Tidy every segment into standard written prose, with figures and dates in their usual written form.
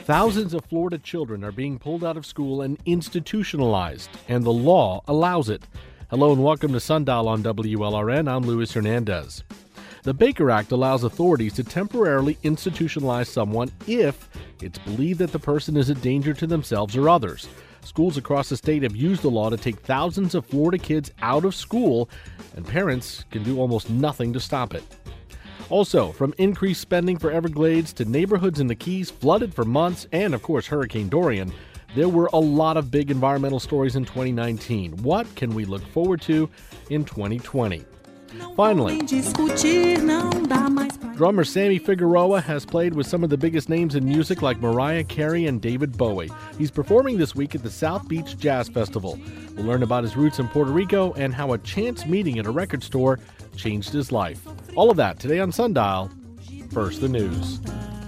Thousands of Florida children are being pulled out of school and institutionalized, and the law allows it. Hello and welcome to Sundial on WLRN. I'm Luis Hernandez. The Baker Act allows authorities to temporarily institutionalize someone if it's believed that the person is a danger to themselves or others. Schools across the state have used the law to take thousands of Florida kids out of school, and parents can do almost nothing to stop it. Also, from increased spending for Everglades to neighborhoods in the Keys flooded for months, and of course Hurricane Dorian, there were a lot of big environmental stories in 2019. What can we look forward to in 2020? Finally, drummer Sammy Figueroa has played with some of the biggest names in music like Mariah Carey and David Bowie. He's performing this week at the South Beach Jazz Festival. We'll learn about his roots in Puerto Rico and how a chance meeting at a record store changed his life. All of that today on Sundial. First, the news.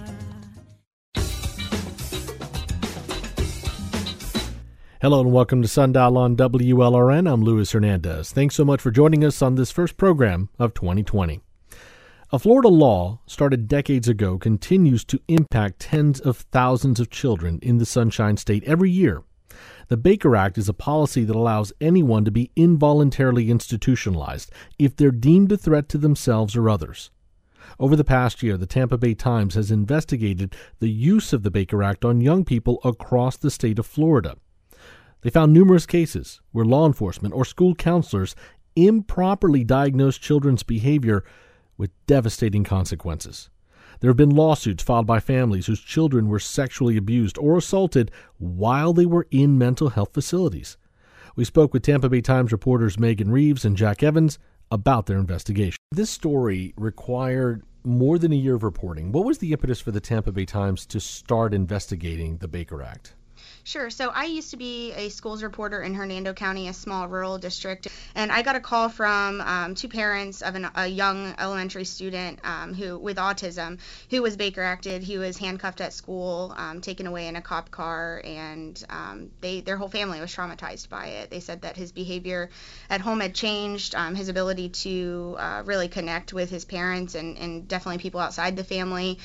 Hello and welcome to Sundial on WLRN. I'm Luis Hernandez. Thanks so much for joining us on this first program of 2020. A Florida law started decades ago continues to impact tens of thousands of children in the Sunshine State every year. The Baker Act is a policy that allows anyone to be involuntarily institutionalized if they're deemed a threat to themselves or others. Over the past year, the Tampa Bay Times has investigated the use of the Baker Act on young people across the state of Florida. They found numerous cases where law enforcement or school counselors improperly diagnosed children's behavior with devastating consequences. There have been lawsuits filed by families whose children were sexually abused or assaulted while they were in mental health facilities. We spoke with Tampa Bay Times reporters Megan Reeves and Jack Evans about their investigation. This story required more than a year of reporting. What was the impetus for the Tampa Bay Times to start investigating the Baker Act? Sure. So I used to be a schools reporter in Hernando County, a small rural district, and I got a call from two parents of a young elementary student who with autism who was Baker Acted. He was handcuffed at school, taken away in a cop car, and their whole family was traumatized by it. They said that his behavior at home had changed, his ability to really connect with his parents and definitely people outside the family.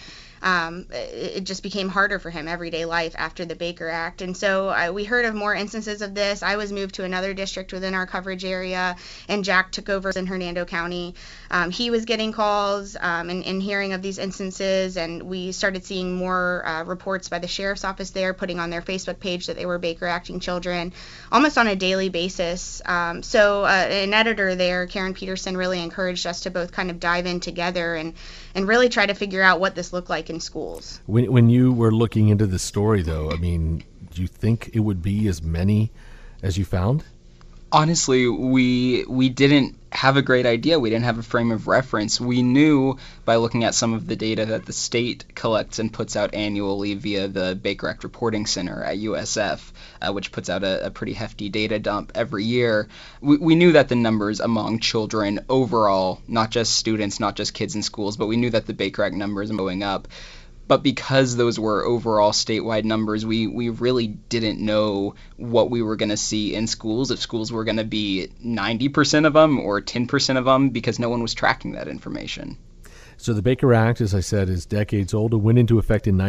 It just became harder for him everyday life after the Baker Act. And so we heard of more instances of this. I was moved to another district within our coverage area, and Jack took over in Hernando County. He was getting calls and hearing of these instances, and we started seeing more reports by the sheriff's office there, putting on their Facebook page that they were Baker Acting children almost on a daily basis. So an editor there, Karen Peterson, really encouraged us to both kind of dive in together and really try to figure out what this looked like in schools. When you were looking into this story, though, I mean, do you think it would be as many as you found? Honestly, we didn't have a great idea. We didn't have a frame of reference. We knew by looking at some of the data that the state collects and puts out annually via the Baker Act Reporting Center at USF, which puts out a pretty hefty data dump every year. We knew that the numbers among children overall, not just students, not just kids in schools, but we knew that the Baker Act numbers are going up. But because those were overall statewide numbers, we really didn't know what we were going to see in schools, if schools were going to be 90% of them or 10% of them, because no one was tracking that information. So the Baker Act, as I said, is decades old. It went into effect in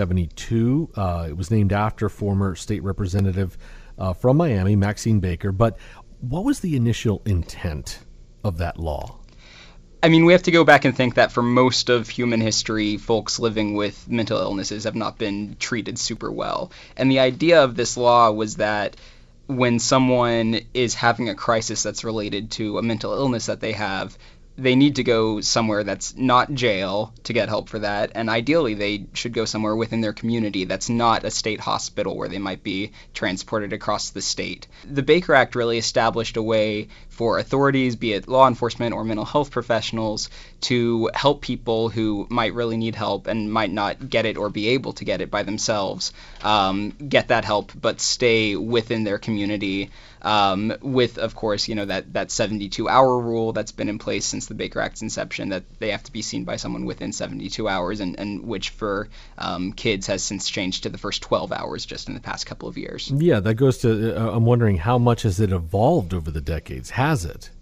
1972. It was named after former state representative from Miami, Maxine Baker. But what was the initial intent of that law? I mean, we have to go back and think that for most of human history, folks living with mental illnesses have not been treated super well. And the idea of this law was that when someone is having a crisis that's related to a mental illness that they have, they need to go somewhere that's not jail to get help for that, and ideally they should go somewhere within their community that's not a state hospital where they might be transported across the state. The Baker Act really established a way for authorities, be it law enforcement or mental health professionals, to help people who might really need help and might not get it or be able to get it by themselves, get that help but stay within their community, with, of course, that 72-hour rule that's been in place since the Baker Act's inception, that they have to be seen by someone within 72 hours, and which for kids has since changed to the first 12 hours just in the past couple of years. Yeah, that goes to, I'm wondering how much has it evolved over the decades? Has it?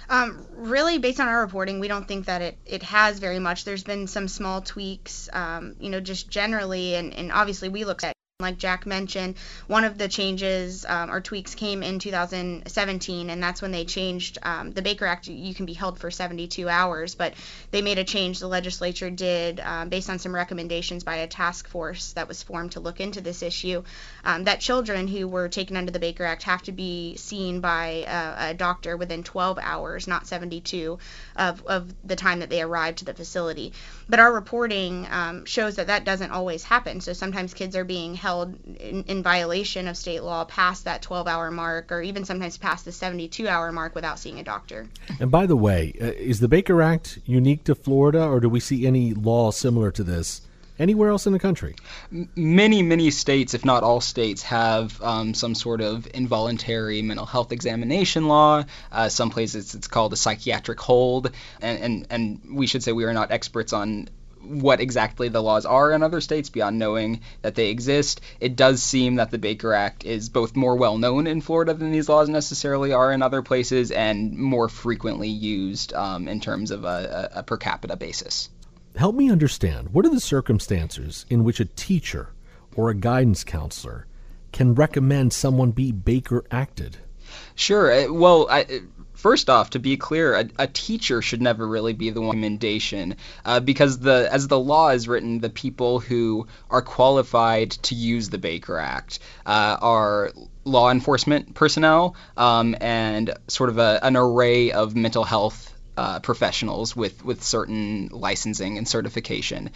Really, based on our reporting, we don't think that it has very much. There's been some small tweaks, just generally, and obviously we looked at, like Jack mentioned, one of the changes or tweaks came in 2017, and that's when they changed the Baker Act. You can be held for 72 hours, but they made a change, the legislature did, based on some recommendations by a task force that was formed to look into this issue, that children who were taken under the Baker Act have to be seen by a doctor within 12 hours, not 72, of the time that they arrived to the facility. But our reporting shows that doesn't always happen. So sometimes kids are being held in violation of state law past that 12-hour mark, or even sometimes past the 72-hour mark without seeing a doctor. And by the way, is the Baker Act unique to Florida, or do we see any law similar to this anywhere else in the country? Many states, if not all states, have some sort of involuntary mental health examination law. Some places it's called a psychiatric hold, and we should say we are not experts on what exactly the laws are in other states beyond knowing that they exist. It does seem that the Baker Act is both more well known in Florida than these laws necessarily are in other places, and more frequently used in terms of a per capita basis. Help me understand, what are the circumstances in which a teacher or a guidance counselor can recommend someone be Baker Acted? Sure. Well, first off, to be clear, a teacher should never really be the one recommendation, because as the law is written, the people who are qualified to use the Baker Act are law enforcement personnel and sort of an array of mental health professionals with certain licensing and certification.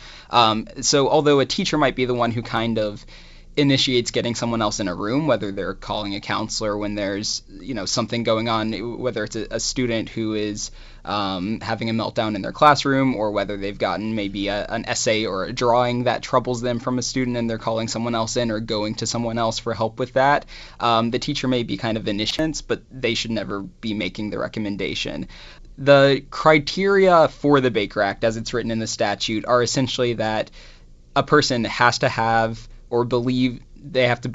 So although a teacher might be the one who kind of initiates getting someone else in a room, whether they're calling a counselor when there's something going on, whether it's a student who is having a meltdown in their classroom, or whether they've gotten maybe an essay or a drawing that troubles them from a student and they're calling someone else in or going to someone else for help with that. The teacher may be kind of initiates, but they should never be making the recommendation. The criteria for the Baker Act, as it's written in the statute, are essentially that a person has to have or believe, they have to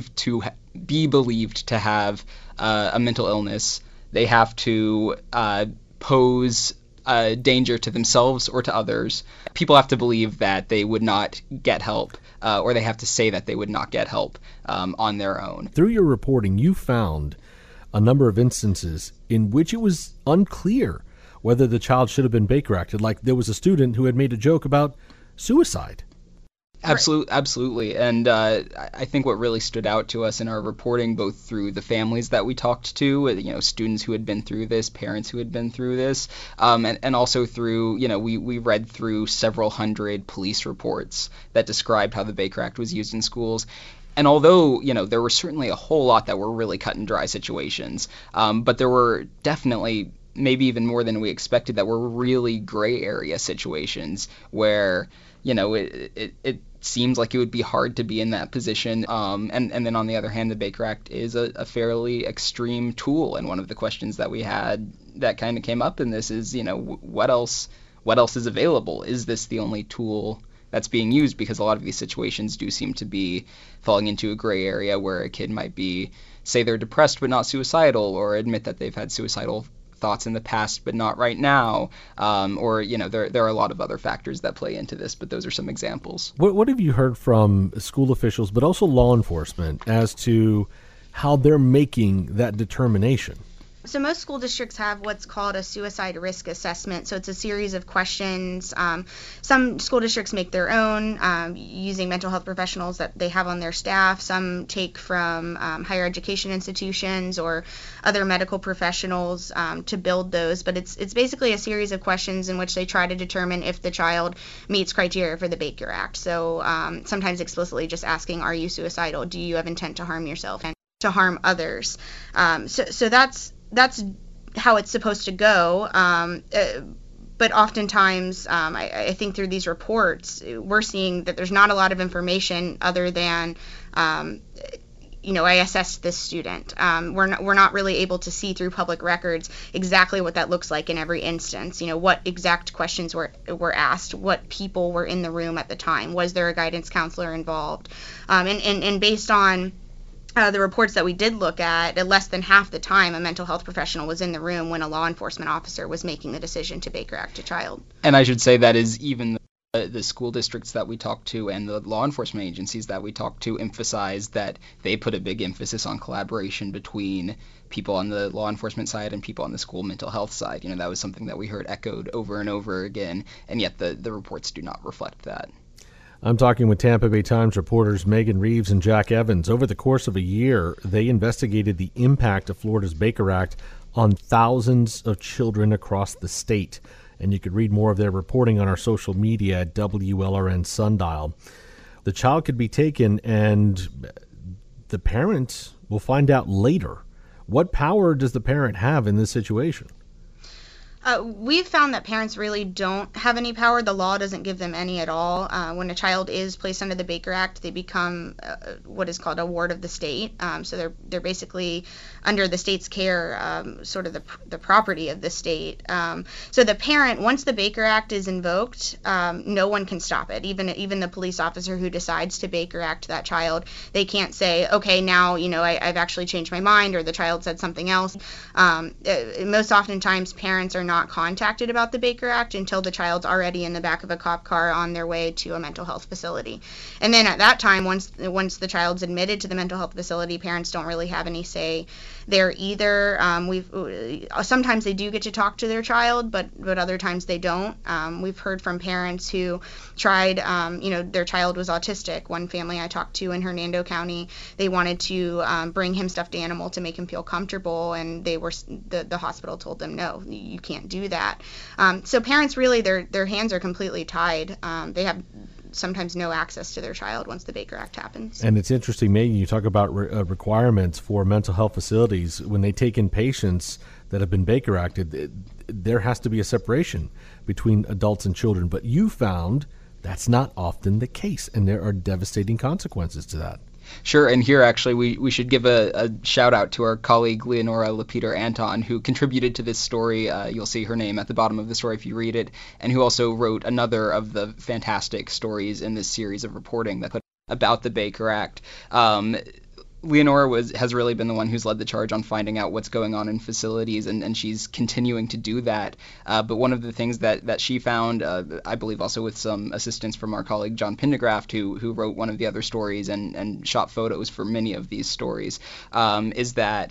be believed to have a mental illness. They have to pose a danger to themselves or to others. People have to believe that they would not get help, or they have to say that they would not get help on their own. Through your reporting, you found a number of instances in which it was unclear whether the child should have been Baker Acted. Like there was a student who had made a joke about suicide. Absolutely. And I think what really stood out to us in our reporting, both through the families that we talked to, students who had been through this, parents who had been through this, and also through, we read through several hundred police reports that described how the Baker Act was used in schools. And although, there were certainly a whole lot that were really cut and dry situations, but there were definitely, maybe even more than we expected, that were really gray area situations where, it seems like it would be hard to be in that position. And then on the other hand, the Baker Act is a fairly extreme tool. And one of the questions that we had that kind of came up in this is, what else is available? Is this the only tool that's being used? Because a lot of these situations do seem to be falling into a gray area where a kid might be, say they're depressed but not suicidal, or admit that they've had suicidal thoughts in the past but not right now, or there are a lot of other factors that play into this, but those are some examples. What have you heard from school officials but also law enforcement as to how they're making that determination? So most school districts have what's called a suicide risk assessment. So it's a series of questions. Some school districts make their own using mental health professionals that they have on their staff. Some take from higher education institutions or other medical professionals to build those. But it's basically a series of questions in which they try to determine if the child meets criteria for the Baker Act. So sometimes explicitly just asking, are you suicidal? Do you have intent to harm yourself and to harm others? So that's how it's supposed to go. But oftentimes, I think through these reports, we're seeing that there's not a lot of information other than, I assessed this student. We're not really able to see through public records exactly what that looks like in every instance. What exact questions were asked, what people were in the room at the time, was there a guidance counselor involved, and based on the reports that we did look at, less than half the time a mental health professional was in the room when a law enforcement officer was making the decision to Baker Act a child. And I should say that is even the school districts that we talk to and the law enforcement agencies that we talk to emphasize that they put a big emphasis on collaboration between people on the law enforcement side and people on the school mental health side. That was something that we heard echoed over and over again, and yet the reports do not reflect that. I'm talking with Tampa Bay Times reporters Megan Reeves and Jack Evans. Over the course of a year, they investigated the impact of Florida's Baker Act on thousands of children across the state. And you could read more of their reporting on our social media at WLRN Sundial. The child could be taken, and the parent will find out later. What power does the parent have in this situation? We've found that parents really don't have any power. The law doesn't give them any at all. When a child is placed under the Baker Act, they become what is called a ward of the state. So they're basically under the state's care, sort of the property of the state. So the parent, once the Baker Act is invoked, no one can stop it. Even the police officer who decides to Baker Act that child, they can't say, okay, now I've actually changed my mind, or the child said something else. Most oftentimes, parents are not contacted about the Baker Act until the child's already in the back of a cop car on their way to a mental health facility. And then at that time, once the child's admitted to the mental health facility, parents don't really have any say there either. Sometimes they do get to talk to their child, but other times they don't. We've heard from parents who tried, their child was autistic. One family I talked to in Hernando County, they wanted to bring him stuffed animal to make him feel comfortable, and the hospital told them, no, you can't do that. So parents really, their hands are completely tied. They have sometimes no access to their child once the Baker Act happens. And it's interesting, Megan, you talk about requirements for mental health facilities. When they take in patients that have been Baker Acted, there has to be a separation between adults and children. But you found that's not often the case, and there are devastating consequences to that. Sure, and here actually we should give a shout out to our colleague Leonora Lapeter Anton, who contributed to this story. You'll see her name at the bottom of the story if you read it, and who also wrote another of the fantastic stories in this series of reporting that put about the Baker Act. Leonora has really been the one who's led the charge on finding out what's going on in facilities, and she's continuing to do that. But one of the things that she found, I believe also with some assistance from our colleague John Pendergraft, who wrote one of the other stories and shot photos for many of these stories, is that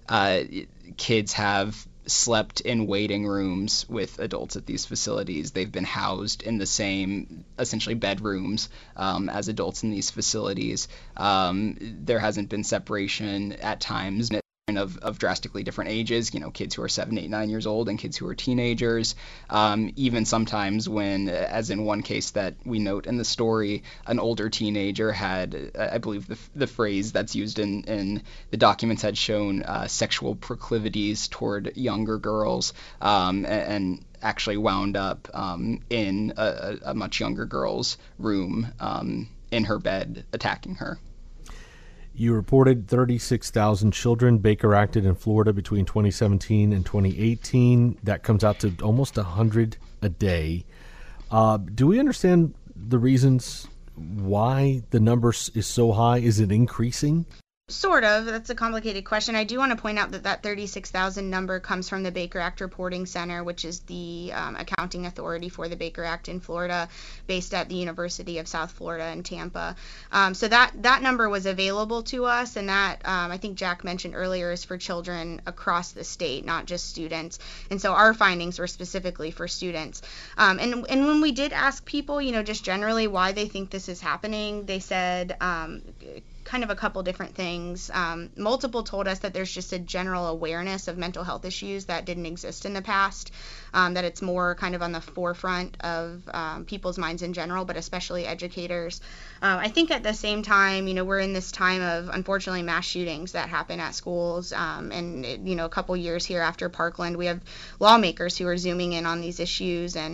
kids have slept in waiting rooms with adults at these facilities. They've been housed in the same, essentially, bedrooms as adults in these facilities. There hasn't been separation at times of drastically different ages, kids who are 7, 8, 9 years old and kids who are teenagers. Even sometimes when, as in one case that we note in the story, an older teenager had, I believe the phrase that's used in the documents had shown sexual proclivities toward younger girls, and actually wound up in a much younger girl's room in her bed, attacking her. You reported 36,000 children Baker Acted in Florida between 2017 and 2018. That comes out to almost 100 a day. Do we understand the reasons why the number is so high? Is it increasing? Sort of. That's a complicated question. I do want to point out that 36,000 number comes from the Baker Act Reporting Center, which is the accounting authority for the Baker Act in Florida, based at the University of South Florida in Tampa. So that number was available to us, and that, I think Jack mentioned earlier, is for children across the state, not just students. And so our findings were specifically for students. And when we did ask people, just generally why they think this is happening, they said kind of a couple different things. Multiple told us that there's just a general awareness of mental health issues that didn't exist in the past, that it's more kind of on the forefront of people's minds in general, but especially educators. I think at the same time, we're in this time of, unfortunately, mass shootings that happen at schools, and a couple years here after Parkland, we have lawmakers who are zooming in on these issues, and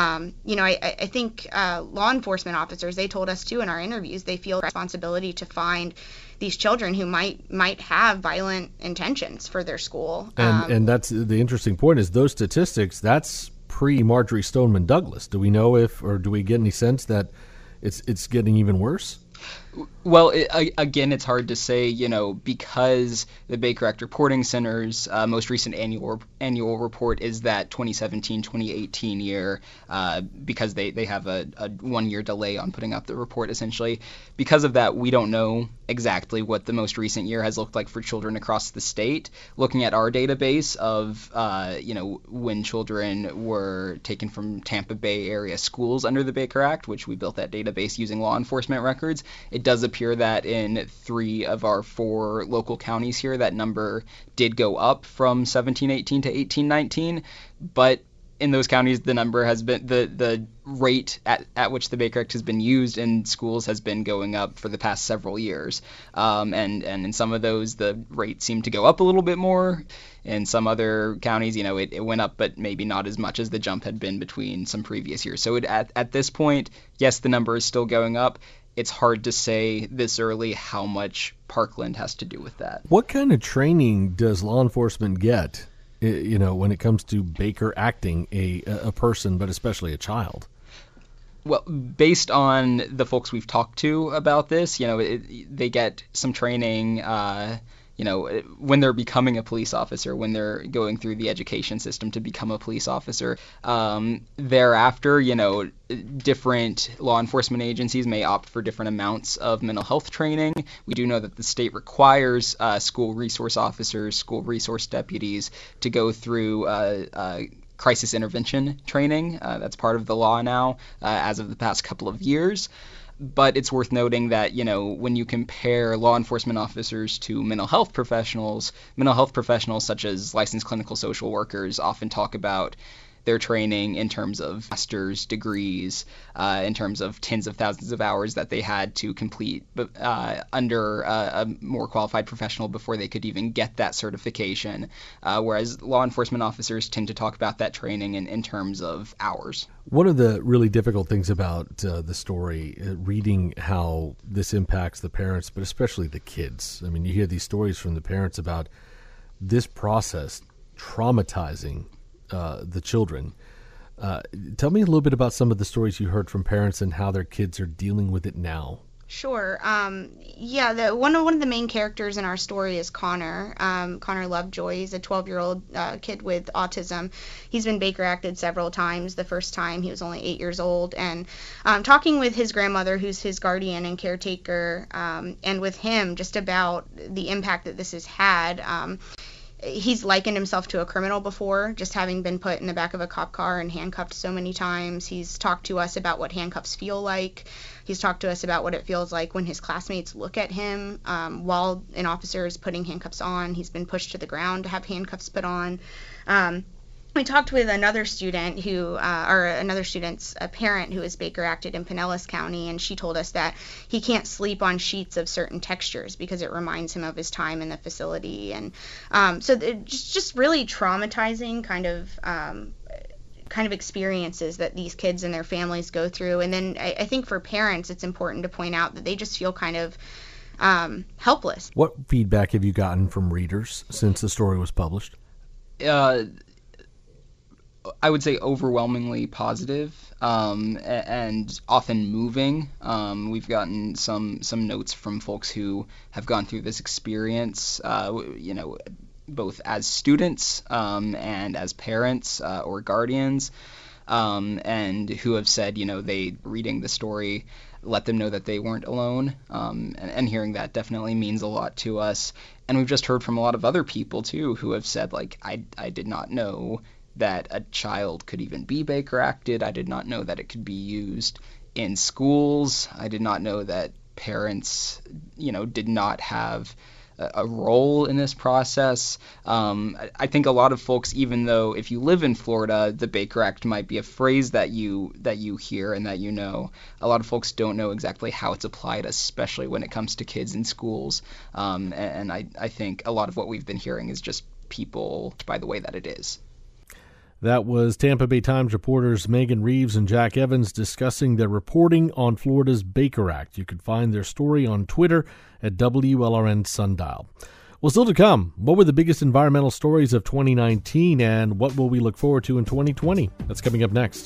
I think law enforcement officers, they told us too in our interviews, they feel responsibility to find these children who might have violent intentions for their school. And that's the interesting point, is those statistics, that's pre-Marjory Stoneman Douglas. Do we know do we get any sense that it's getting even worse? Well, again, it's hard to say, because the Baker Act Reporting Center's most recent annual report is that 2017-2018 year, because they have a 1-year delay on putting out the report, essentially. Because of that, we don't know exactly what the most recent year has looked like for children across the state. Looking at our database of, when children were taken from Tampa Bay area schools under the Baker Act, which we built that database using law enforcement records, it does appear that in 3 of our 4 local counties here, that number did go up from 17-18 to 18-19, but in those counties, the number has been the rate at which the Baker Act has been used in schools has been going up for the past several years. And in some of those, the rate seemed to go up a little bit more. In some other counties, it went up, but maybe not as much as the jump had been between some previous years. So at this point, yes, the number is still going up. It's hard to say this early how much Parkland has to do with that. What kind of training does law enforcement get, when it comes to Baker acting a person, but especially a child? Well, based on the folks we've talked to about this, they get some training, when they're becoming a police officer, when they're going through the education system to become a police officer. Thereafter, different law enforcement agencies may opt for different amounts of mental health training. We do know that the state requires school resource officers, school resource deputies to go through crisis intervention training. That's part of the law now, as of the past couple of years. But it's worth noting that, when you compare law enforcement officers to mental health professionals such as licensed clinical social workers often talk about their training in terms of master's degrees, in terms of tens of thousands of hours that they had to complete under a more qualified professional before they could even get that certification, whereas law enforcement officers tend to talk about that training in terms of hours. One of the really difficult things about the story, reading how this impacts the parents, but especially the kids. I mean, you hear these stories from the parents about this process traumatizing the children. Tell me a little bit about some of the stories you heard from parents and how their kids are dealing with it now. Sure. One of the main characters in our story is Connor. Connor Lovejoy. He's a 12-year-old kid with autism. He's been Baker acted several times. The first time he was only 8 years old. And talking with his grandmother, who's his guardian and caretaker, and with him just about the impact that this has had. He's likened himself to a criminal before, just having been put in the back of a cop car and handcuffed so many times. He's talked to us about what handcuffs feel like. He's talked to us about what it feels like when his classmates look at him while an officer is putting handcuffs on. He's been pushed to the ground to have handcuffs put on. We talked with another student another student's parent who is Baker acted in Pinellas County, and she told us that he can't sleep on sheets of certain textures because it reminds him of his time in the facility. And so just really traumatizing kind of experiences that these kids and their families go through. And then I think for parents, it's important to point out that they just feel kind of helpless. What feedback have you gotten from readers since the story was published? I would say overwhelmingly positive, and often moving. We've gotten some notes from folks who have gone through this experience, both as students and as parents or guardians, and who have said, they reading the story let them know that they weren't alone, and hearing that definitely means a lot to us. And we've just heard from a lot of other people too who have said, like, I did not know that a child could even be Baker acted. I did not know that it could be used in schools. I did not know that parents, did not have a role in this process. I think a lot of folks, even though if you live in Florida, the Baker Act might be a phrase that you hear and that a lot of folks don't know exactly how it's applied, especially when it comes to kids in schools. And I think a lot of what we've been hearing is just people by the way that it is. That was Tampa Bay Times reporters Megan Reeves and Jack Evans discussing their reporting on Florida's Baker Act. You can find their story on Twitter at WLRN Sundial. Well, still to come, what were the biggest environmental stories of 2019 and what will we look forward to in 2020? That's coming up next.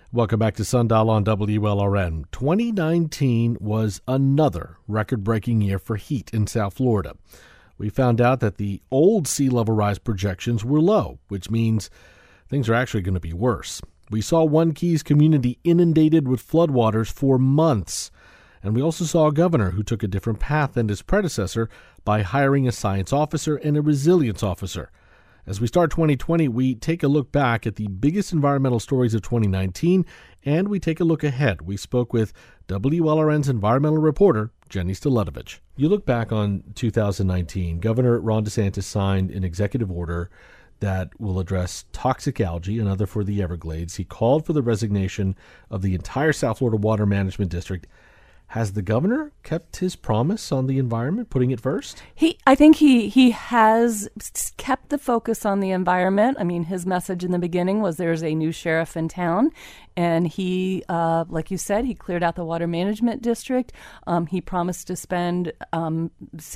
Welcome back to Sundial on WLRN. 2019 was another record-breaking year for heat in South Florida. We found out that the old sea level rise projections were low, which means things are actually going to be worse. We saw One Keys community inundated with floodwaters for months. And we also saw a governor who took a different path than his predecessor by hiring a science officer and a resilience officer. As we start 2020, we take a look back at the biggest environmental stories of 2019, and we take a look ahead. We spoke with WLRN's environmental reporter, Jenny Staletovich. You look back on 2019, Governor Ron DeSantis signed an executive order that will address toxic algae, another for the Everglades. He called for the resignation of the entire South Florida Water Management District. Has the governor kept his promise on the environment, putting it first? I think he has kept the focus on the environment. I mean, his message in the beginning was there's a new sheriff in town. And he, like you said, he cleared out the water management district. He promised to spend about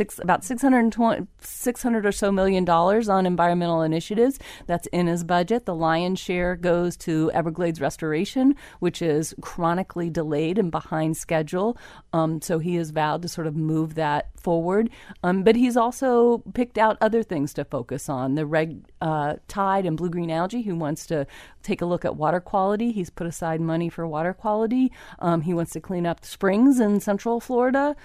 $600 or so million on environmental initiatives. That's in his budget. The lion's share goes to Everglades restoration, which is chronically delayed and behind schedule. So he has vowed to sort of move that forward. But he's also picked out other things to focus on. The red tide and blue-green algae, he wants to take a look at water quality. He's put aside money for water quality. He wants to clean up springs in Central Florida.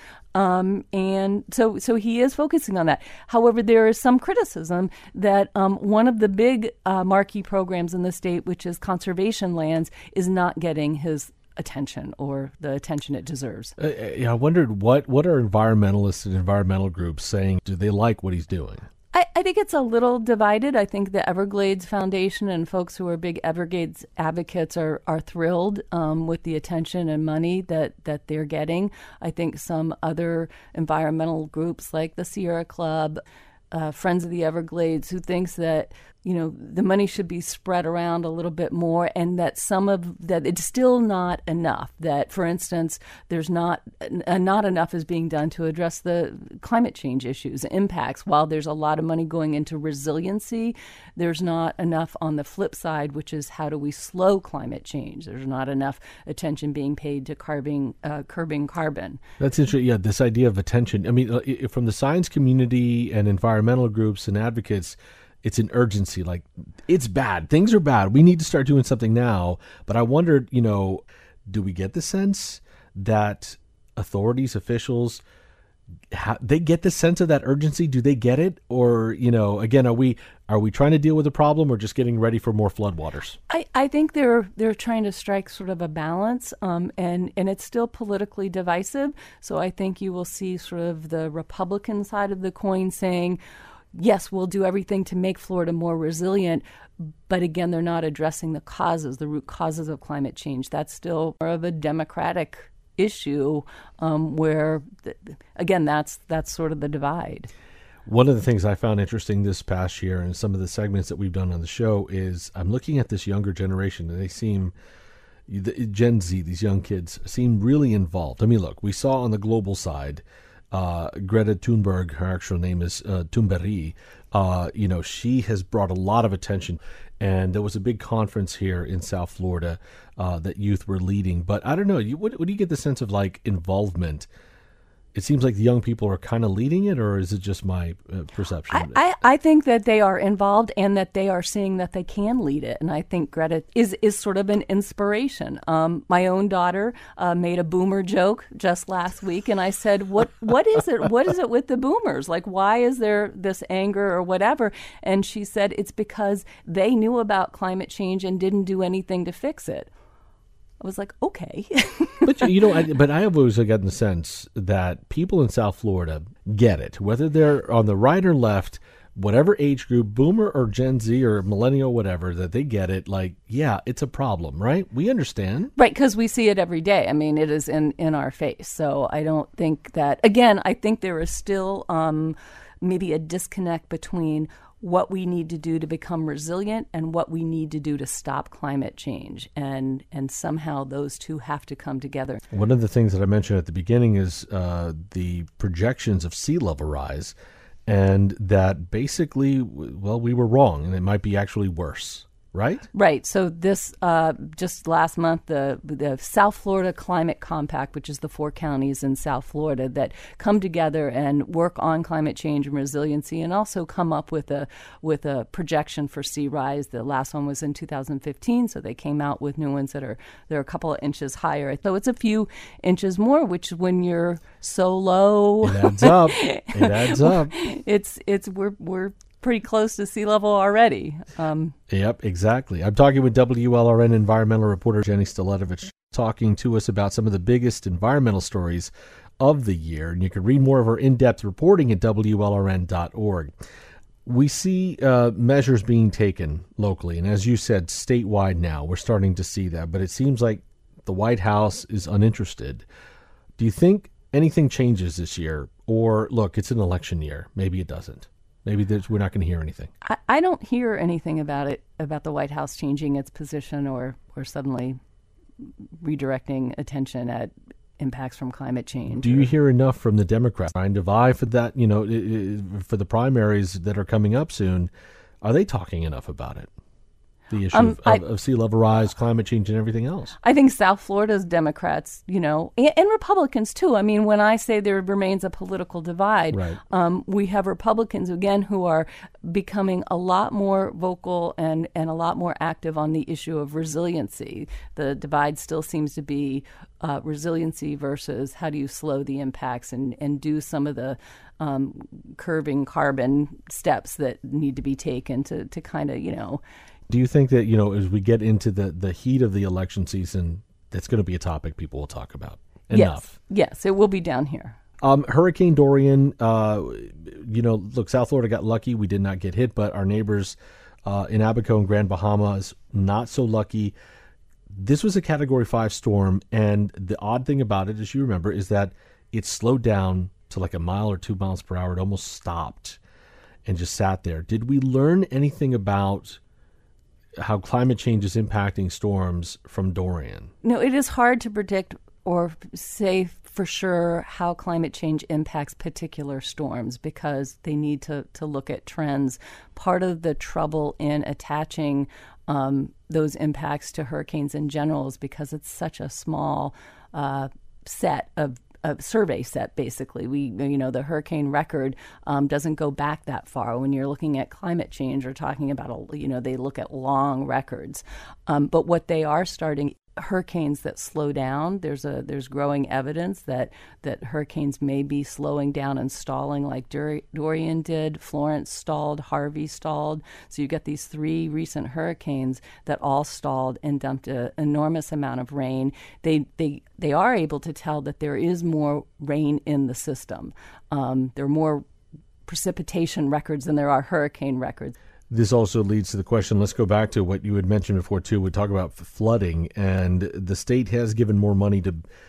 And so he is focusing on that. However, there is some criticism that one of the big marquee programs in the state, which is conservation lands, is not getting his attention or the attention it deserves. I wondered what are environmentalists and environmental groups saying? Do they like what he's doing? I think it's a little divided. I think the Everglades Foundation and folks who are big Everglades advocates are thrilled with the attention and money that they're getting. I think some other environmental groups like the Sierra Club, Friends of the Everglades, who thinks that the money should be spread around a little bit more, and that that it's still not enough. That, for instance, there's not enough is being done to address the climate change issues, impacts. While there's a lot of money going into resiliency, there's not enough on the flip side, which is how do we slow climate change? There's not enough attention being paid to curbing carbon. That's interesting. Yeah, this idea of attention. I mean, from the science community and environmental groups and advocates, it's an urgency. Like, it's bad. Things are bad. We need to start doing something now. But I wondered, do we get the sense that authorities, officials, they get the sense of that urgency? Do they get it? Or, again, are we trying to deal with a problem or just getting ready for more floodwaters? I think they're trying to strike sort of a balance, and it's still politically divisive. So I think you will see sort of the Republican side of the coin saying, yes, we'll do everything to make Florida more resilient, but again, they're not addressing the root causes of climate change. That's still more of a Democratic issue where, again, that's sort of the divide. One of the things I found interesting this past year and some of the segments that we've done on the show is I'm looking at this younger generation, and they seem, Gen Z, these young kids, seem really involved. I mean, look, we saw on the global side, Greta Thunberg, her actual name is Thunberg. She has brought a lot of attention, and there was a big conference here in South Florida that youth were leading. But I don't know, what do you get the sense of like involvement? It seems like the young people are kind of leading it, or is it just my perception? I think that they are involved and that they are seeing that they can lead it. And I think Greta is sort of an inspiration. My own daughter made a boomer joke just last week, and I said, what is it? What is it with the boomers? Like, why is there this anger or whatever? And she said, it's because they knew about climate change and didn't do anything to fix it. I was like, okay. But I have always gotten the sense that people in South Florida get it, whether they're on the right or left, whatever age group, boomer or Gen Z or millennial, whatever, that they get it. Like, yeah, it's a problem, right? We understand. Right, because we see it every day. I mean, it is in our face. So I don't think that, again, I think there is still maybe a disconnect between what we need to do to become resilient and what we need to do to stop climate change. And somehow those two have to come together. One of the things that I mentioned at the beginning is the projections of sea level rise, and that basically, well, we were wrong, and it might be actually worse. right? Right. So this just last month, the South Florida Climate Compact, which is the 4 counties in South Florida that come together and work on climate change and resiliency, and also come up with a projection for sea rise. The last one was in 2015, so they came out with new ones they're a couple of inches higher. So it's a few inches more, which when you're so low, it adds up. It adds up. We're pretty close to sea level already. Yep, exactly. I'm talking with WLRN environmental reporter Jenny Staletovich, talking to us about some of the biggest environmental stories of the year. And you can read more of her in-depth reporting at WLRN.org. We see measures being taken locally, and as you said, statewide now. We're starting to see that, but it seems like the White House is uninterested. Do you think anything changes this year? Or, look, it's an election year. Maybe it doesn't. Maybe we're not going to hear anything. I don't hear anything about the White House changing its position or suddenly redirecting attention at impacts from climate change. Do you hear enough from the Democrats trying to vie for that, for the primaries that are coming up soon? Are they talking enough about it? The issue of sea level rise, climate change, and everything else. I think South Florida's Democrats, and Republicans too. I mean, when I say there remains a political divide, right. We have Republicans, again, who are becoming a lot more vocal and a lot more active on the issue of resiliency. The divide still seems to be resiliency versus how do you slow the impacts and do some of the curbing carbon steps that need to be taken to kind of, Do you think that, as we get into the heat of the election season, that's going to be a topic people will talk about? Enough. Yes, it will be down here. Hurricane Dorian, look, South Florida got lucky. We did not get hit, but our neighbors in Abaco and Grand Bahamas, not so lucky. This was a Category 5 storm, and the odd thing about it, as you remember, is that it slowed down to like a mile or 2 miles per hour. It almost stopped and just sat there. Did we learn anything about how climate change is impacting storms from Dorian? No, it is hard to predict or say for sure how climate change impacts particular storms because they need to look at trends. Part of the trouble in attaching those impacts to hurricanes in general is because it's such a small set of a survey set, basically. The hurricane record doesn't go back that far. When you're looking at climate change or talking about, they look at long records. But what they are starting, hurricanes that slow down, there's growing evidence that hurricanes may be slowing down and stalling like Dorian did. Florence stalled, Harvey stalled. So you get these 3 recent hurricanes that all stalled and dumped an enormous amount of rain. They are able to tell that there is more rain in the system. There are more precipitation records than there are hurricane records. This also leads to the question, let's go back to what you had mentioned before, too. We talk about flooding, and the state has given more money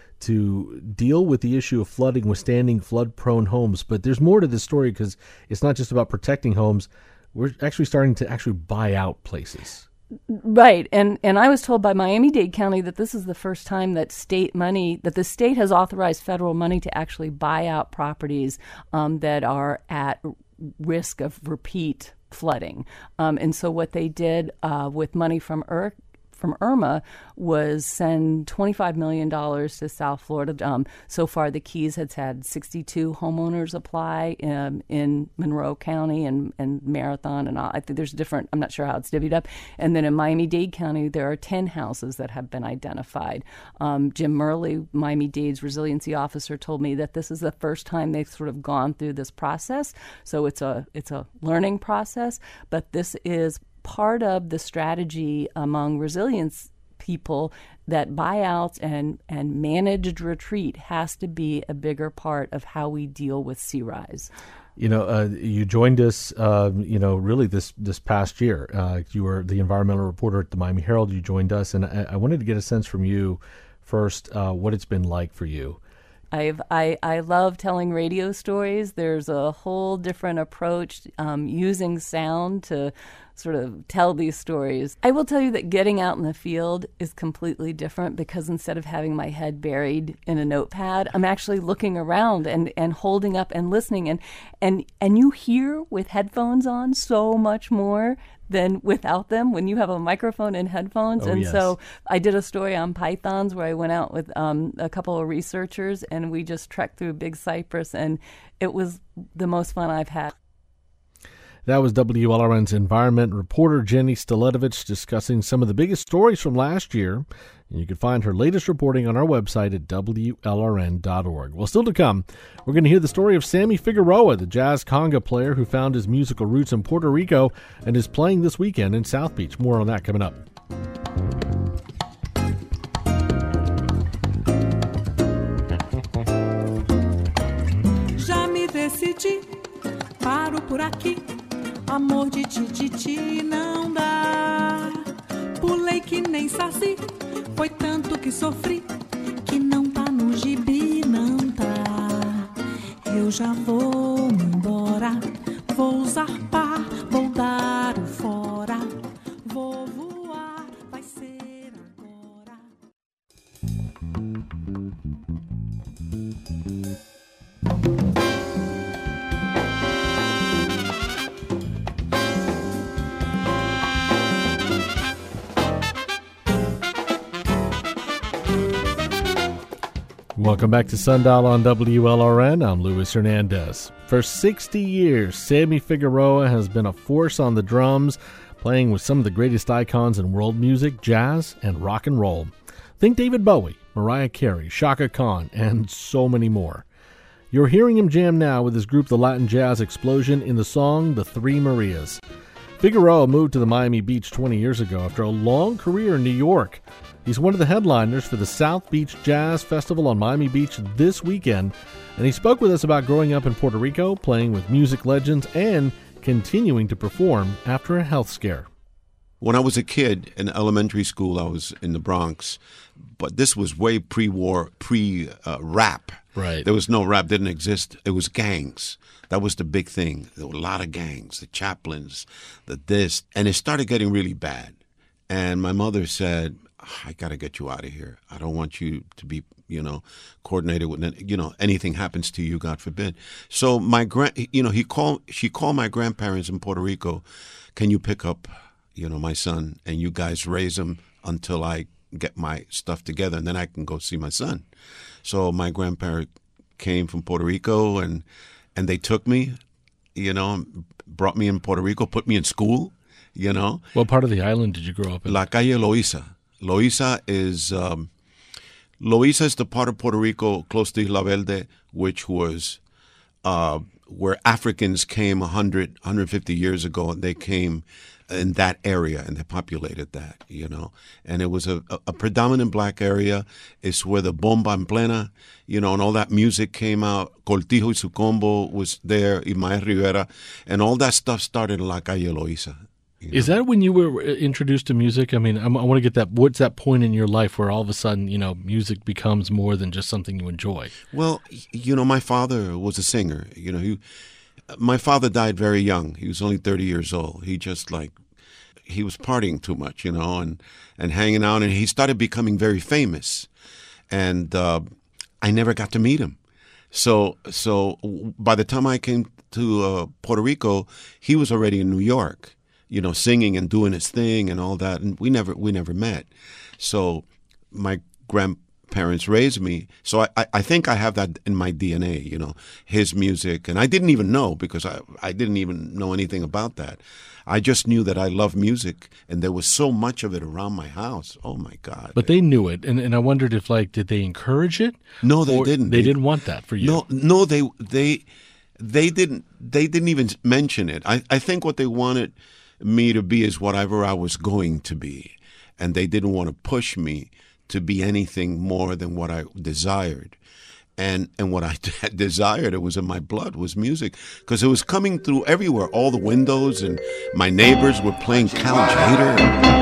to deal with the issue of flooding, withstanding flood-prone homes. But there's more to this story because it's not just about protecting homes. We're actually starting to buy out places. Right. And I was told by Miami-Dade County that this is the first time that the state has authorized federal money to actually buy out properties that are at risk of repeat flooding. And so what they did with money from Irma was send $25 million to South Florida. So far, the Keys has had 62 homeowners apply in Monroe County and Marathon. And I think there's different, I'm not sure how it's divvied up. And then in Miami-Dade County, there are 10 houses that have been identified. Jim Murley, Miami-Dade's resiliency officer, told me that this is the first time they've sort of gone through this process. So it's a learning process, but this is part of the strategy among resilience people that buyouts and managed retreat has to be a bigger part of how we deal with sea rise. You joined us, really this past year. You were the environmental reporter at the Miami Herald. You joined us, and I wanted to get a sense from you first what it's been like for you. I love telling radio stories. There's a whole different approach using sound to sort of tell these stories. I will tell you that getting out in the field is completely different because instead of having my head buried in a notepad, I'm actually looking around and holding up and listening. And you hear with headphones on so much more than without them when you have a microphone and headphones. So I did a story on pythons where I went out with a couple of researchers, and we just trekked through Big Cypress, and it was the most fun I've had. That was WLRN's environment reporter Jenny Staletovich discussing some of the biggest stories from last year. And you can find her latest reporting on our website at WLRN.org. Well, still to come, we're going to hear the story of Sammy Figueroa, the jazz conga player who found his musical roots in Puerto Rico and is playing this weekend in South Beach. More on that coming up. Já me decidi, paro por aqui. Amor de tititi não dá. Pulei que nem saci, foi tanto que sofri, que não tá no gibi, não tá. Eu já vou me embora, vou zarpar, vou dar o fora, vou voar, vai ser agora. Welcome back to Sundial on WLRN. I'm Luis Hernandez. For 60 years, Sammy Figueroa has been a force on the drums, playing with some of the greatest icons in world music, jazz, and rock and roll. Think David Bowie, Mariah Carey, Chaka Khan, and so many more. You're hearing him jam now with his group The Latin Jazz Explosion in the song The Three Marias. Figueroa moved to the Miami Beach 20 years ago after a long career in New York. He's one of the headliners for the South Beach Jazz Festival on Miami Beach this weekend, and he spoke with us about growing up in Puerto Rico, playing with music legends, and continuing to perform after a health scare. When I was a kid in elementary school, I was in the Bronx, but this was way pre-war, pre-rap. Right. There was no rap, didn't exist. It was gangs. That was the big thing. There were a lot of gangs, the Chaplins, the this, and it started getting really bad. And my mother said, I got to get you out of here. I don't want you to be, coordinated with, anything happens to you, God forbid. So she called my grandparents in Puerto Rico. Can you pick up, my son, and you guys raise him until I get my stuff together, and then I can go see my son. So my grandparents came from Puerto Rico, and they took me, brought me in Puerto Rico, put me in school, What part of the island did you grow up in? La Calle Loíza. Loíza is the part of Puerto Rico close to Isla Verde, which was where Africans came 150 years ago, and they came in that area, and they populated that, And it was a predominant black area. It's where the Bomba en Plena, and all that music came out. Cortijo y su combo was there, Imael Rivera, and all that stuff started in La Calle Loíza. Is that when you were introduced to music? I mean, I want to get that. What's that point in your life where all of a sudden, music becomes more than just something you enjoy? Well, my father was a singer. My father died very young. He was only 30 years old. He was partying too much, and hanging out, and he started becoming very famous. And I never got to meet him. So by the time I came to Puerto Rico, he was already in New York, singing and doing his thing and all that, and we never met. So my grandparents raised me. So I think I have that in my DNA, his music. And I didn't even know, because I didn't even know anything about that. I just knew that I love music, and there was so much of it around my house. Oh my God! But they knew it, and I wondered if, did they encourage it? No, they didn't. They didn't want that for you. No, they didn't. They didn't even mention it. I think what they wanted me to be is whatever I was going to be, and they didn't want to push me to be anything more than what I desired. And what I desired, it was in my blood, was music, because it was coming through everywhere, all the windows, and my neighbors were playing Cal Tjader.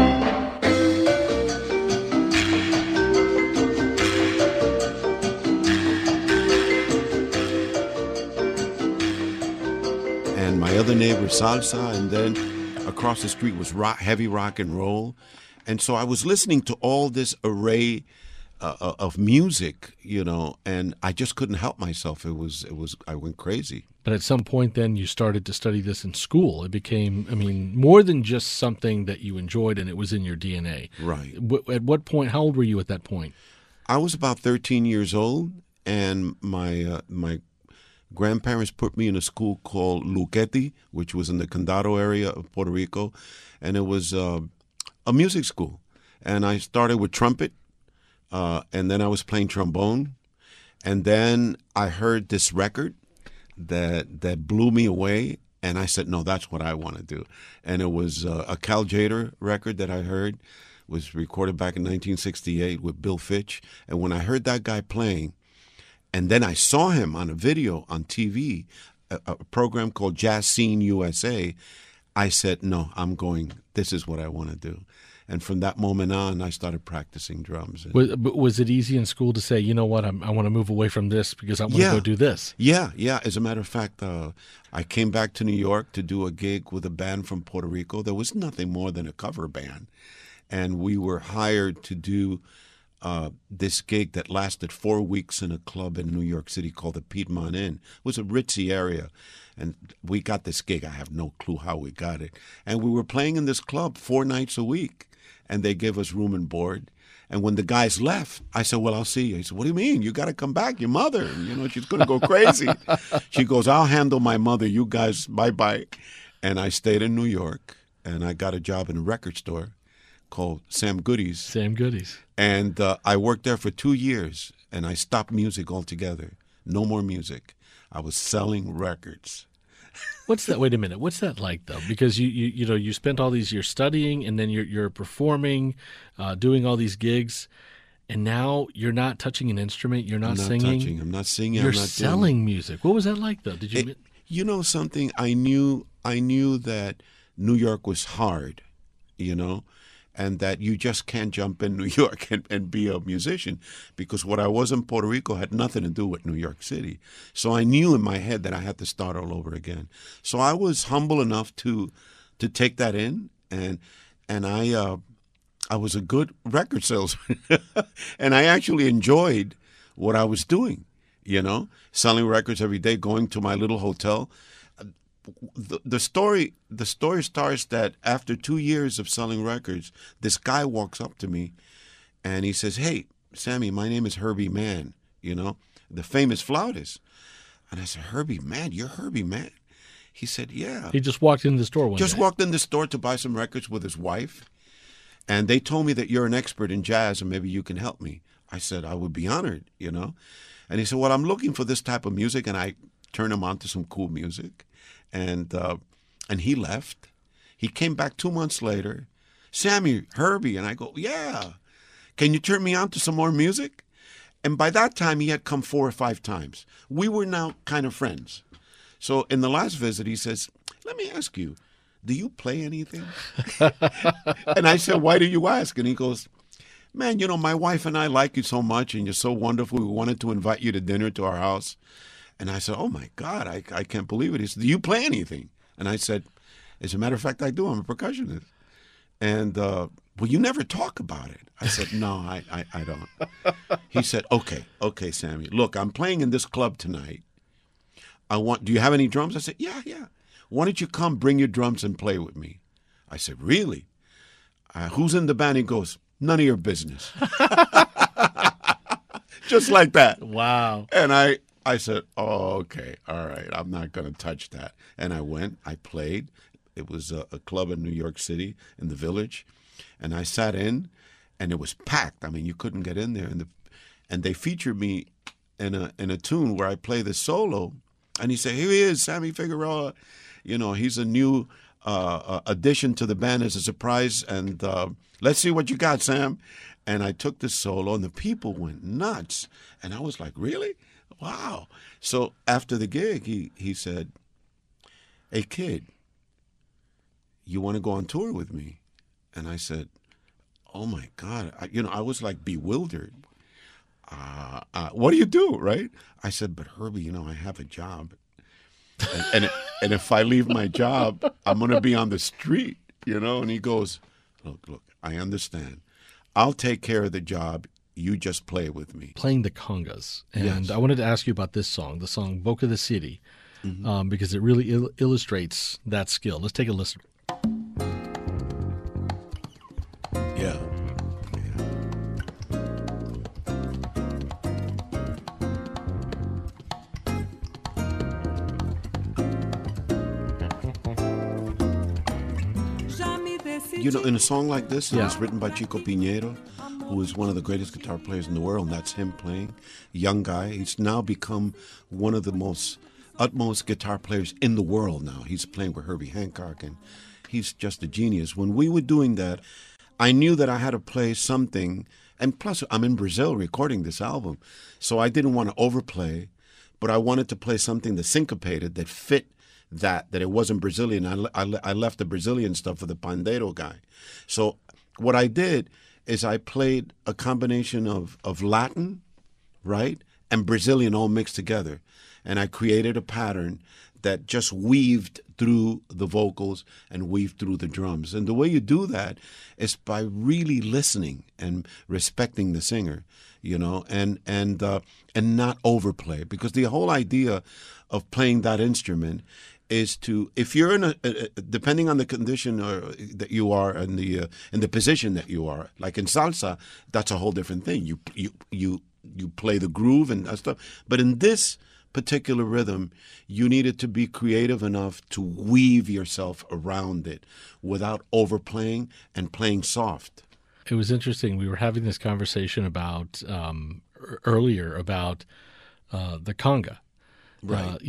And my other neighbor, salsa, and then across the street was heavy rock and roll. And so I was listening to all this array of music, and I just couldn't help myself. I went crazy. But at some point then you started to study this in school. It became, more than just something that you enjoyed and it was in your DNA. Right. At what point, how old were you at that point? I was about 13 years old, and my grandparents put me in a school called Luquete, which was in the Condado area of Puerto Rico, and it was a music school. And I started with trumpet, and then I was playing trombone, and then I heard this record that blew me away, and I said, no, that's what I want to do. And it was a Cal Tjader record that I heard. It was recorded back in 1968 with Bill Fitch. And when I heard that guy playing, and then I saw him on a video on TV, a program called Jazz Scene USA, I said, no, this is what I want to do. And from that moment on, I started practicing drums. Was it easy in school to say, you know what, I want to move away from this because I want to go do this? Yeah. As a matter of fact, I came back to New York to do a gig with a band from Puerto Rico. There was nothing more than a cover band. And we were hired to do this gig that lasted 4 weeks in a club in New York City called the Piedmont Inn. It was a ritzy area. And we got this gig. I have no clue how we got it. And we were playing in this club 4 nights a week. And they gave us room and board. And when the guys left, I said, well, I'll see you. He said, what do you mean? You got to come back. Your mother, she's going to go crazy. She goes, I'll handle my mother. You guys, bye-bye. And I stayed in New York, and I got a job in a record store called Sam Goody's. Sam Goody's. And I worked there for 2 years, and I stopped music altogether. No more music. I was selling records. Wait a minute. What's that like, though? Because you spent all these years studying, and then you're performing, doing all these gigs, and now you're not touching an instrument. You're not singing. I'm not singing. You're I'm not selling music. What was that like, though? Did you? You know something? I knew that New York was hard, and that you just can't jump in New York and be a musician, because what I was in Puerto Rico had nothing to do with New York City. So I knew in my head that I had to start all over again. So I was humble enough to take that in, and I was a good record salesman, and I actually enjoyed what I was doing, selling records every day, going to my little hotel. The story starts that after 2 years of selling records, this guy walks up to me and he says, hey, Sammy, my name is Herbie Mann, the famous flautist. And I said, Herbie Mann? You're Herbie Mann? He said, yeah. He just walked in the store one day. Just walked in the store to buy some records with his wife. And they told me that you're an expert in jazz and maybe you can help me. I said, I would be honored, And he said, well, I'm looking for this type of music. And I turned him on to some cool music. And he left. He came back 2 months later. Sammy, Herbie. And I go, yeah. Can you turn me on to some more music? And by that time, he had come 4 or 5 times. We were now kind of friends. So in the last visit, he says, let me ask you, do you play anything? And I said, why do you ask? And he goes, man, my wife and I like you so much, and you're so wonderful. We wanted to invite you to dinner to our house. And I said, oh, my God, I can't believe it. He said, do you play anything? And I said, as a matter of fact, I do. I'm a percussionist. And, well, you never talk about it. I said, no, I don't. He said, okay, Sammy. Look, I'm playing in this club tonight. Do you have any drums? I said, yeah. Why don't you come bring your drums and play with me? I said, really? Who's in the band? He goes, none of your business. Just like that. Wow. And I said, oh, okay, all right, I'm not going to touch that. And I went, I played. It was a club in New York City in the Village. And I sat in, and it was packed. I mean, you couldn't get in there. And they featured me in a tune where I play the solo. And he said, here he is, Sammy Figueroa. He's a new addition to the band as a surprise. And let's see what you got, Sam. And I took the solo, and the people went nuts. And I was like, really? Wow. So after the gig, he said, hey, kid, you want to go on tour with me? And I said, oh, my God. I was like bewildered. What do you do, right? I said, but Herbie, I have a job. And if I leave my job, I'm going to be on the street, And he goes, look, I understand. I'll take care of the job. You just play with me. Playing the congas. And Yes. I wanted to ask you about this song, the song Boca da City, because it really illustrates that skill. Let's take a listen. Yeah. You know, in a song like this, it was written by Chico Piñero, who is one of the greatest guitar players in the world, and that's him playing. Young guy. He's now become one of the utmost guitar players in the world now. He's playing with Herbie Hancock, and he's just a genius. When we were doing that, I knew that I had to play something, and plus I'm in Brazil recording this album, so I didn't want to overplay, but I wanted to play something that syncopated, that fit that it wasn't Brazilian. I left the Brazilian stuff for the pandeiro guy. So what I did is I played a combination of Latin, right, and Brazilian all mixed together. And I created a pattern that just weaved through the vocals and weaved through the drums. And the way you do that is by really listening and respecting the singer, you know, and not overplay. Because the whole idea of playing that instrument is to, if you're in depending on the condition or that you are in the position that you are, like in salsa, that's a whole different thing. You play the groove and that stuff. But in this particular rhythm, you needed to be creative enough to weave yourself around it without overplaying and playing soft. It was interesting. We were having this conversation about earlier about the conga. Right.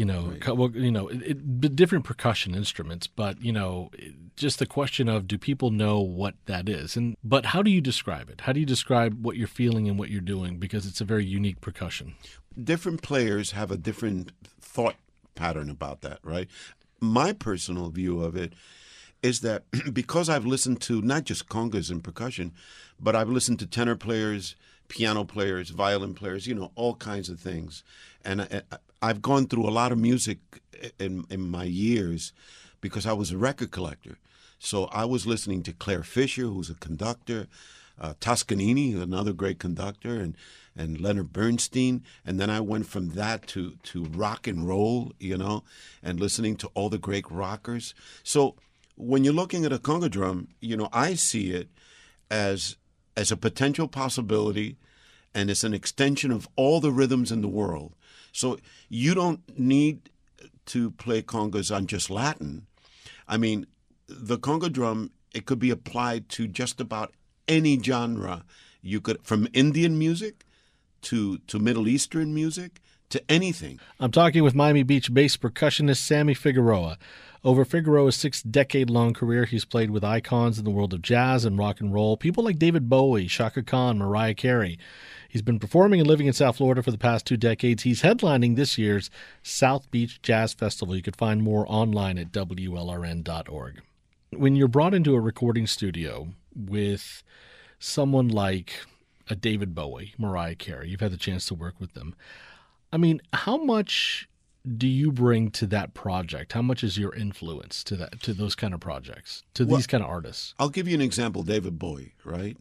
Different percussion instruments, but, just the question of, do people know what that is? But how do you describe it? How do you describe what you're feeling and what you're doing? Because it's a very unique percussion. Different players have a different thought pattern about that, right? My personal view of it is that because I've listened to not just congas and percussion, but I've listened to tenor players, piano players, violin players, all kinds of things. And I've gone through a lot of music in my years because I was a record collector. So I was listening to Claire Fisher, who's a conductor, Toscanini, another great conductor, and Leonard Bernstein. And then I went from that to rock and roll, and listening to all the great rockers. So when you're looking at a conga drum, I see it as a potential possibility, and it's an extension of all the rhythms in the world. So you don't need to play congas on just Latin. I mean, the conga drum, it could be applied to just about any genre. You could, from Indian music to Middle Eastern music to anything. I'm talking with Miami Beach bass percussionist Sammy Figueroa. Over Figueroa's 6-decade-long career, he's played with icons in the world of jazz and rock and roll, people like David Bowie, Chaka Khan, Mariah Carey. He's been performing and living in South Florida for the past 2 decades. He's headlining this year's South Beach Jazz Festival. You can find more online at WLRN.org. When you're brought into a recording studio with someone like a David Bowie, Mariah Carey, you've had the chance to work with them. I mean, how much do you bring to that project? How much is your influence to those kind of projects, these kind of artists? I'll give you an example. David Bowie, right?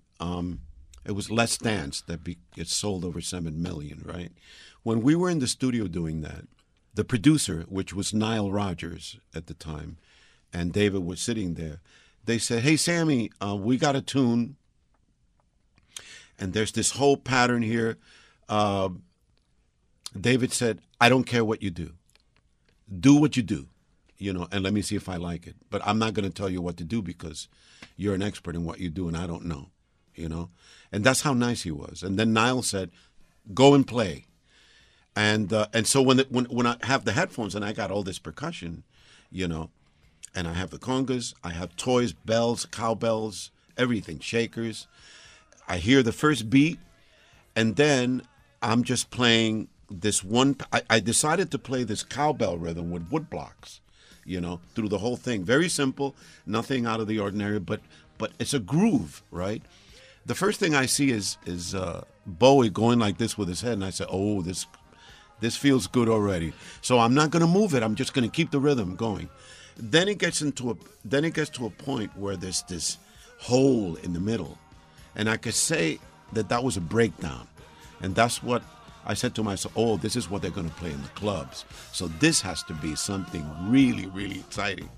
It was Let's Dance that it sold over 7 million, right? When we were in the studio doing that, the producer, which was Nile Rodgers at the time, and David was sitting there, they said, "Hey, Sammy, we got a tune, and there's this whole pattern here." David said, "I don't care what you do. Do what you do, and let me see if I like it. But I'm not going to tell you what to do because you're an expert in what you do, and I don't know, And that's how nice he was. And then Nile said, "Go and play." And so when I have the headphones and I got all this percussion, and I have the congas, I have toys, bells, cowbells, everything, shakers. I hear the first beat, and then I'm just playing this one. I decided to play this cowbell rhythm with wood blocks, through the whole thing. Very simple, nothing out of the ordinary, but it's a groove, right? The first thing I see is Bowie going like this with his head, and I say, "Oh, this feels good already." So I'm not going to move it. I'm just going to keep the rhythm going. Then it gets to a point where there's this hole in the middle, and I could say that was a breakdown. And that's what I said to myself, oh, this is what they're going to play in the clubs. So this has to be something really, really exciting.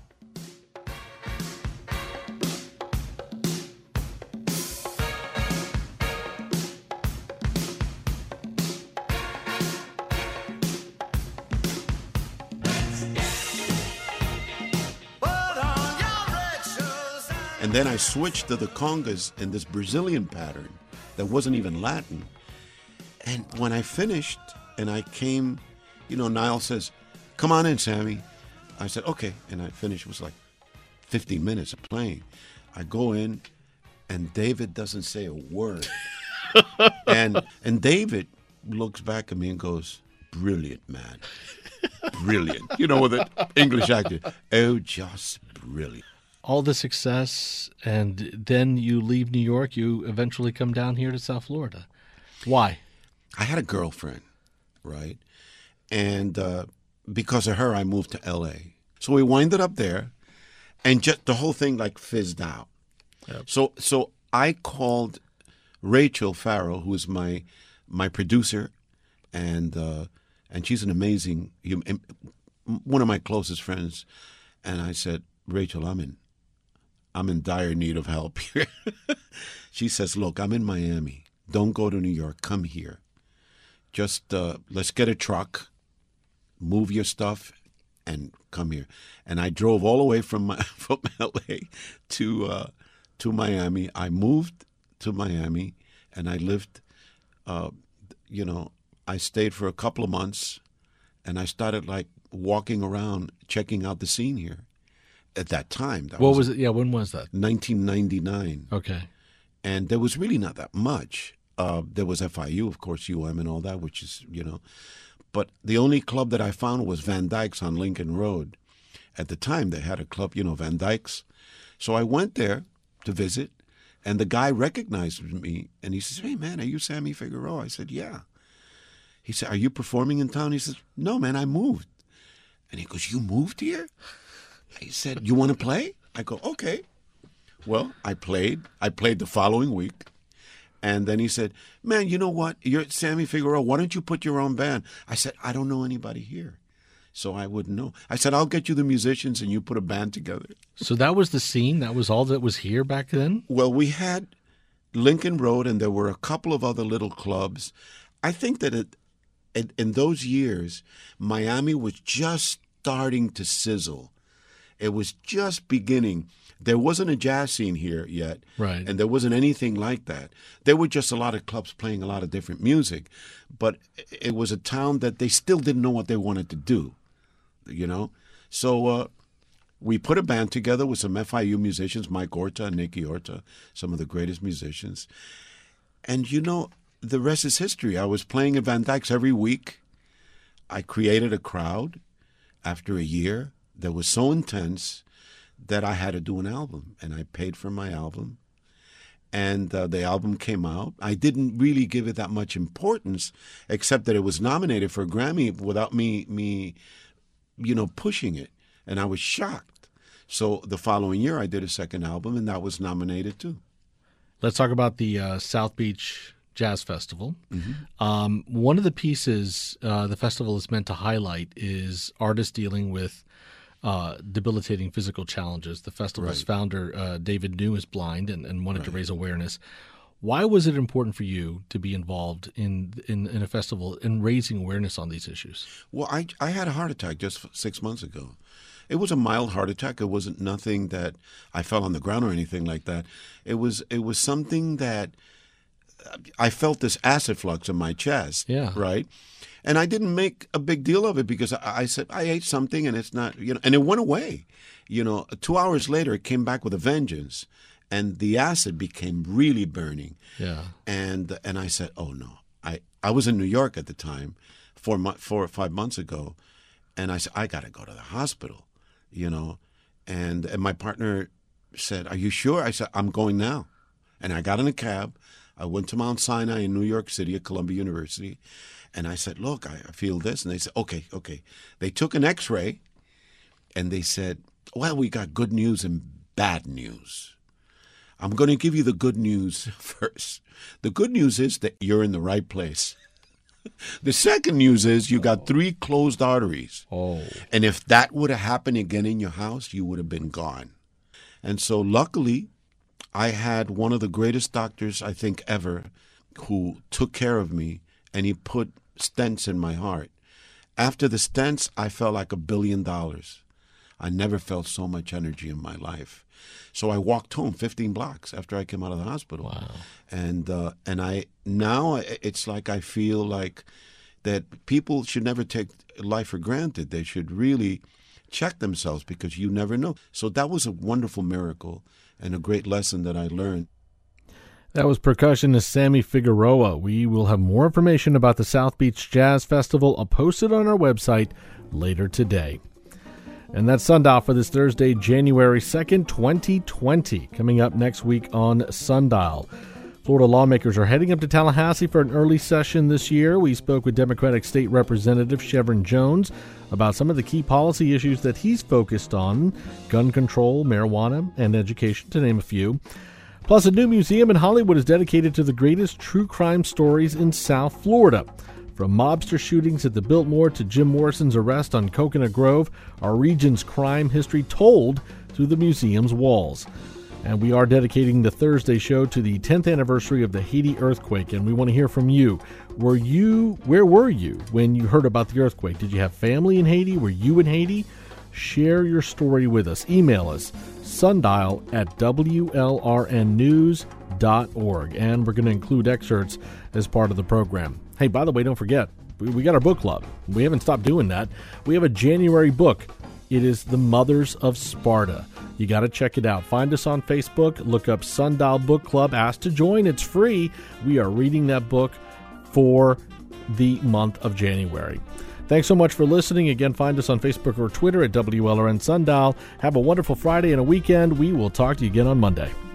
And then I switched to the congas in this Brazilian pattern that wasn't even Latin. And when I finished and I came, Niall says, come on in, Sammy. I said, okay. And I finished. It was like 15 minutes of playing. I go in and David doesn't say a word. and David looks back at me and goes, brilliant, man. Brilliant. With an English accent. Oh, just brilliant. All the success, and then you leave New York. You eventually come down here to South Florida. Why? I had a girlfriend, right? And because of her, I moved to L.A. So we winded up there, and just the whole thing like fizzed out. Yep. So I called Rachel Farrell, who is my producer, and she's an amazing, one of my closest friends. And I said, Rachel, I'm in dire need of help here. She says, look, I'm in Miami. Don't go to New York. Come here. Just let's get a truck, move your stuff, and come here. And I drove all the way from L.A. to Miami. I moved to Miami, and I lived, I stayed for a couple of months, and I started like walking around, checking out the scene here. At that time. What was it? Yeah, when was that? 1999. Okay. And there was really not that much. There was FIU, of course, UM and all that, which is, But the only club that I found was Van Dyke's on Lincoln Road. At the time, they had a club, Van Dyke's. So I went there to visit, and the guy recognized me, and he says, hey, man, are you Sammy Figueroa? I said, yeah. He said, are you performing in town? He says, no, man, I moved. And he goes, you moved here? He said, you want to play? I go, okay. Well, I played. I played the following week. And then he said, man, you know what? You're Sammy Figueroa. Why don't you put your own band? I said, I don't know anybody here, so I wouldn't know. I said, I'll get you the musicians and you put a band together. So that was the scene? That was all that was here back then? Well, we had Lincoln Road, and there were a couple of other little clubs. I think that in those years, Miami was just starting to sizzle. It was just beginning. There wasn't a jazz scene here yet, right? And there wasn't anything like that. There were just a lot of clubs playing a lot of different music, but it was a town that they still didn't know what they wanted to do, So we put a band together with some FIU musicians, Mike Orta and Nicky Orta, some of the greatest musicians. And, the rest is history. I was playing at Van Dyke's every week. I created a crowd after a year that was so intense that I had to do an album, and I paid for my album. And the album came out. I didn't really give it that much importance, except that it was nominated for a Grammy without me pushing it. And I was shocked. So the following year, I did a second album, and that was nominated too. Let's talk about the South Beach Jazz Festival. Mm-hmm. One of the pieces the festival is meant to highlight is artists dealing with debilitating physical challenges. The festival's founder, David New, is blind and wanted to raise awareness. Why was it important for you to be involved in a festival and raising awareness on these issues? Well, I had a heart attack just 6 months ago. It was a mild heart attack. It wasn't nothing that I fell on the ground or anything like that. It was something that I felt this acid flux in my chest, right? And I didn't make a big deal of it because I said, I ate something and it's not, and it went away. 2 hours later, it came back with a vengeance, and the acid became really burning. Yeah. And I said, oh, no. I was in New York at the time, 4 or 5 months ago, and I said, I got to go to the hospital, And my partner said, are you sure? I said, I'm going now. And I got in a cab. I went to Mount Sinai in New York City at Columbia University. And I said, look, I feel this. And they said, okay. They took an X-ray, and they said, well, we got good news and bad news. I'm going to give you the good news first. The good news is that you're in the right place. The second news is you got 3 closed arteries. Oh. And if that would have happened again in your house, you would have been gone. And so luckily, I had one of the greatest doctors I think ever who took care of me, and he put stents in my heart. After the stents, I felt like $1 billion. I never felt so much energy in my life. So I walked home 15 blocks after I came out of the hospital. Wow. And I now it's like I feel like that people should never take life for granted. They should really check themselves because you never know. So that was a wonderful miracle and a great lesson that I learned. That was percussionist Sammy Figueroa. We will have more information about the South Beach Jazz Festival posted on our website later today. And that's Sundial for this Thursday, January 2nd, 2020. Coming up next week on Sundial. Florida lawmakers are heading up to Tallahassee for an early session this year. We spoke with Democratic State Representative Chevron Jones about some of the key policy issues that he's focused on: gun control, marijuana, and education, to name a few. Plus, a new museum in Hollywood is dedicated to the greatest true crime stories in South Florida. From mobster shootings at the Biltmore to Jim Morrison's arrest on Coconut Grove, our region's crime history told through the museum's walls. And we are dedicating the Thursday show to the 10th anniversary of the Haiti earthquake, and we want to hear from you. Where were you when you heard about the earthquake? Did you have family in Haiti? Were you in Haiti? Share your story with us. Email us, sundial@WLRNnews.org, and we're going to include excerpts as part of the program. Hey, by the way, don't forget, we got our book club. We haven't stopped doing that. We have a January book. It is The Mothers of Sparta. You got to check it out. Find us on Facebook. Look up Sundial Book Club. Ask to join. It's free. We are reading that book for the month of January. Thanks so much for listening. Again, find us on Facebook or Twitter at WLRN Sundial. Have a wonderful Friday and a weekend. We will talk to you again on Monday.